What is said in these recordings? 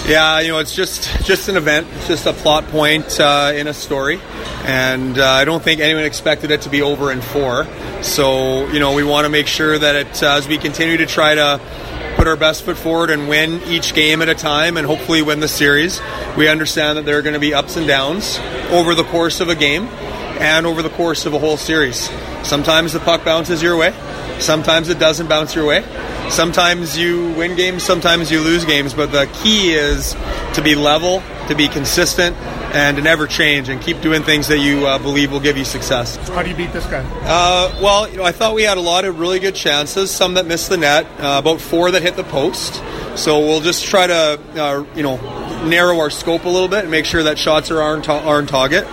Yeah, it's just an event. It's just a plot point in a story. And I don't think anyone expected it to be over in 4. So, we want to make sure that as we continue to try to put our best foot forward and win each game at a time and hopefully win the series, we understand that there are going to be ups and downs over the course of a game and over the course of a whole series. Sometimes the puck bounces your way. Sometimes it doesn't bounce your way. Sometimes you win games, sometimes you lose games, but the key is to be level, to be consistent, and to never change and keep doing things that you believe will give you success. How do you beat this guy? I thought we had a lot of really good chances, some that missed the net, about 4 that hit the post. So we'll just try to, narrow our scope a little bit and make sure that shots are on target.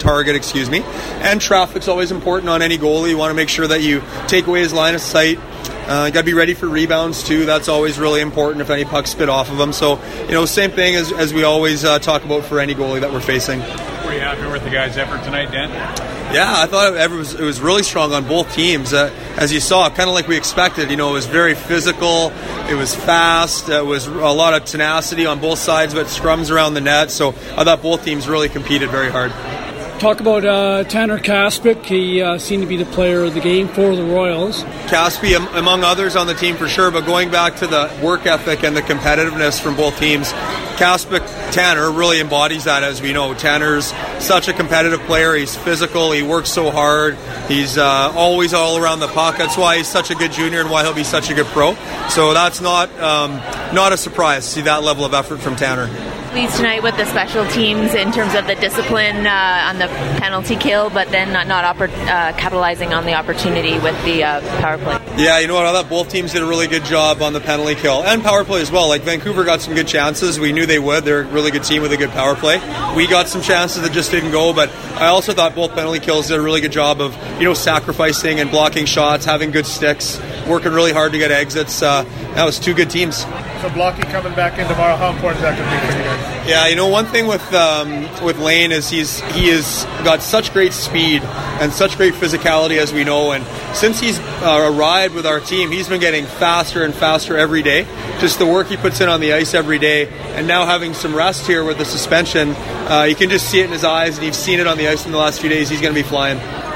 And traffic's always important on any goalie. You want to make sure that you take away his line of sight. You got to be ready for rebounds too. That's always really important if any pucks spit off of them. So, same thing as we always talk about for any goalie that we're facing. Were you happy with the guys' effort tonight, Dan? Yeah, I thought it was really strong on both teams. As you saw, kind of like we expected. It was very physical. It was fast. It was a lot of tenacity on both sides, but scrums around the net. So I thought both teams really competed very hard. Talk about Tanner Kaspick. He seemed to be the player of the game for the Royals. Kaspy, among others on the team for sure, but going back to the work ethic and the competitiveness from both teams, Kaspick, Tanner really embodies that, as we know. Tanner's such a competitive player. He's physical. He works so hard. He's always all around the puck. That's why he's such a good junior and why he'll be such a good pro. So that's not a surprise to see that level of effort from Tanner. Pleased tonight with the special teams in terms of the discipline on the penalty kill, but then not capitalizing on the opportunity with the power play. Yeah, I thought both teams did a really good job on the penalty kill and power play as well. Like Vancouver got some good chances. We knew they would. They're a really good team with a good power play. We got some chances that just didn't go, but I also thought both penalty kills did a really good job of sacrificing and blocking shots, having good sticks, working really hard to get exits. That was 2 good teams. So Blocky coming back in tomorrow, how important is that going to be for you guys? Yeah, one thing with Lane is he has got such great speed and such great physicality, as we know, and since he's arrived with our team, he's been getting faster and faster every day. Just the work he puts in on the ice every day, and now having some rest here with the suspension, you can just see it in his eyes, and you've seen it on the ice in the last few days. He's going to be flying.